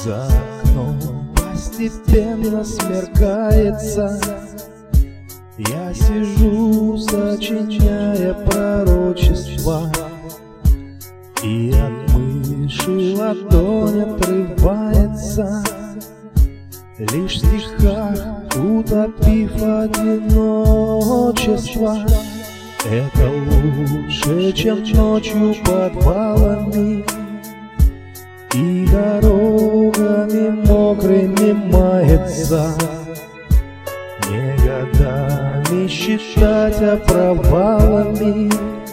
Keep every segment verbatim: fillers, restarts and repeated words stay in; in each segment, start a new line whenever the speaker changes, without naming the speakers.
За окном постепенно смеркается, я сижу, сочиняя пророчества, и от мыши ладонь отрывается, лишь в стихах утопив одиночество. Это лучше, чем ночью подвалами и дорогами мокрыми мается. Не годами считать, а провалами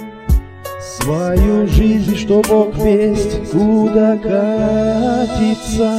свою жизнь, что Бог весть куда катится.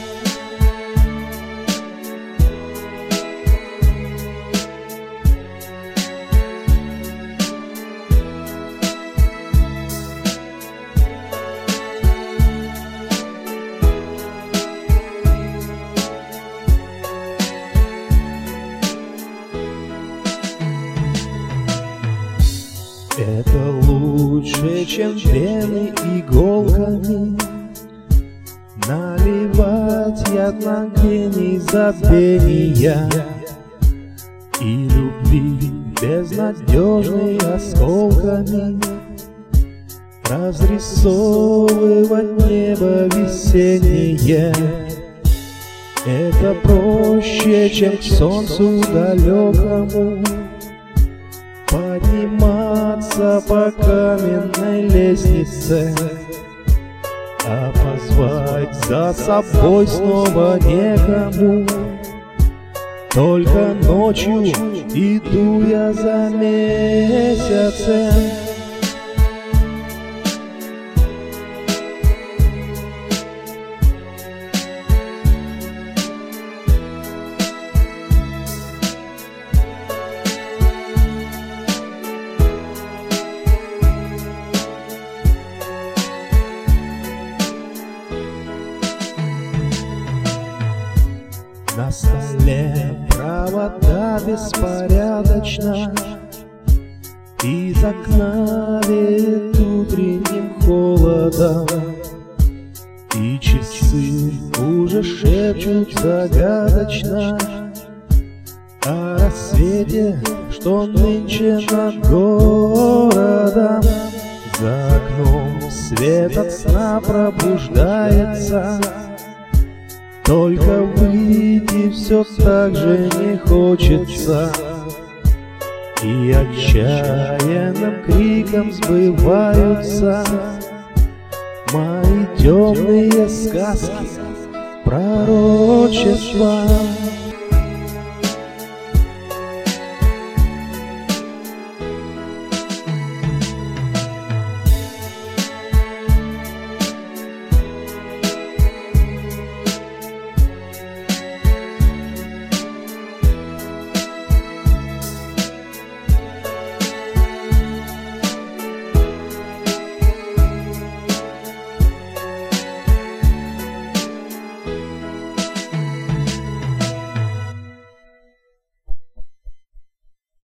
Это лучше, чем вены иголками наливать яд на гений забвения и любви безнадежной осколками разрисовывать небо весеннее. Это проще, чем к солнцу далекому подниматься по каменной лестнице, а позвать за собой снова некому. Только ночью иду я за месяцем. На столе провода беспорядочно, из окна веет утренним холодом, и часы уже шепчут загадочно о рассвете, что нынче над городом. За окном свет от сна пробуждается, только выйти все так же не хочется, и отчаянным криком сбываются мои темные сказки, пророчества.